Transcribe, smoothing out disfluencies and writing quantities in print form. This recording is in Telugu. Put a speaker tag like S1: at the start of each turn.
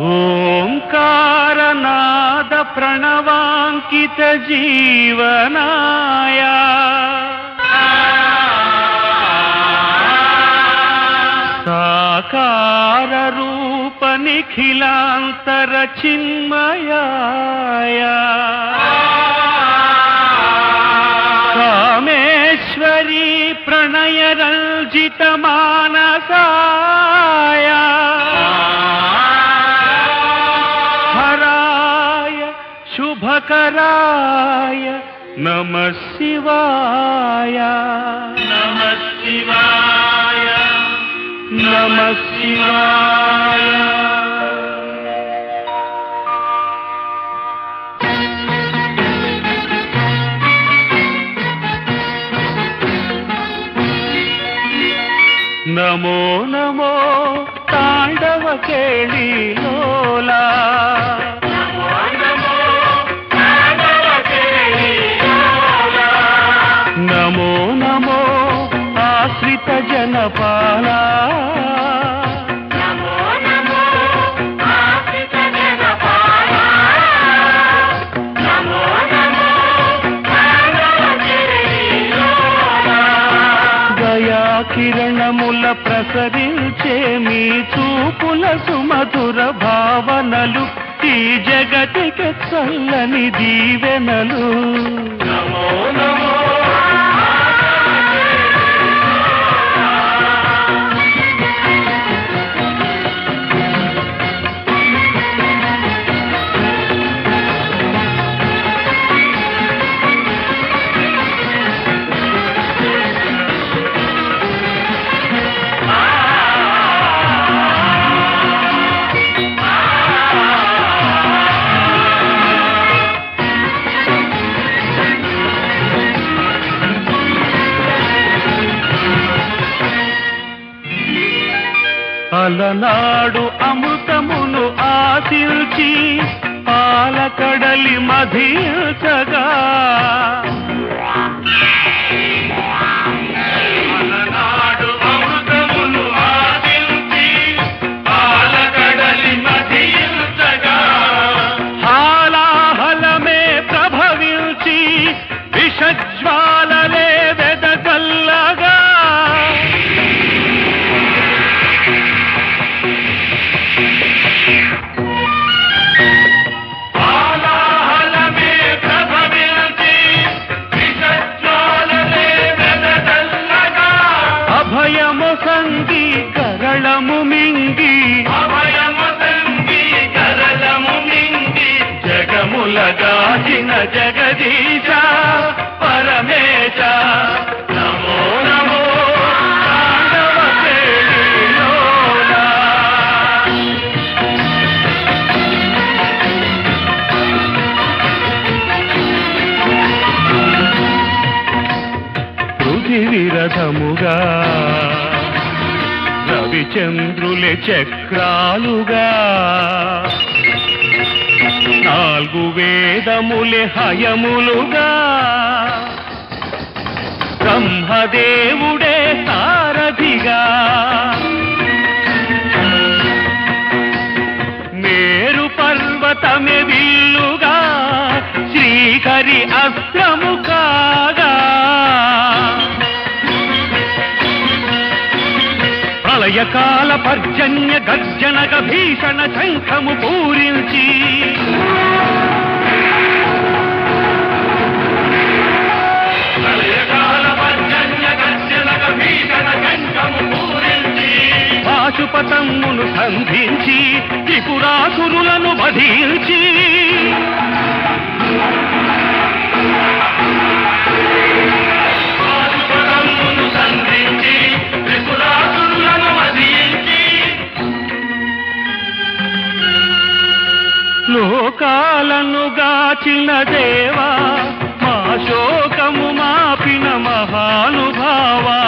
S1: ఓంకారనాద ప్రణవాంకిత జీవనాయ సాకార రూప నిఖిలాంతర చిన్మయాయ కామేశ్వరీ ప్రణయ రంజిత మానసాయ హరాయ శుభకరాయ నమః శివాయ నమః శివాయ నమః శివాయ. నమో నమో తాండవ కేళిలోలా నమో నమో ఆశ్రిత జనపాలా కిరణముల ప్రసరించే మీ చూపుల సుమధుర భావనలు ఈ జగతికి చల్లని దీవెనలు. నమో నమో అలనాడు అమృతమును ఆశించి పాలకడలి మధించగా అలనాడు అమృతమును ఆశించి పాలకడలి మధించగా హాలాహలమే ప్రభవించి విషజ్వాలలే వెదగల్లగా అభయము సంగి కరళము మింగి జగములగాచిన జగదీశ పరమేశ నమో నమో తాండవ కేళిలోలా. పృథివిరథముగా రవిచంద్రులే చక్రాలుగా నాలుగు వేదములే హయములుగా బ్రహ్మదేవుడే సారథిగా మేరు పర్వతమే విల్లుగా శ్రీహరి అస్త్రము కాగా ప్రళయకాల పర్జన్య గర్జనక భీషణ శంఖము పూరించి పాశుపతమ్మును సంధించి త్రిపురాసురులను వధించి లోకాలను గాచిన దేవా మా శోకము మాపిన మహానుభావా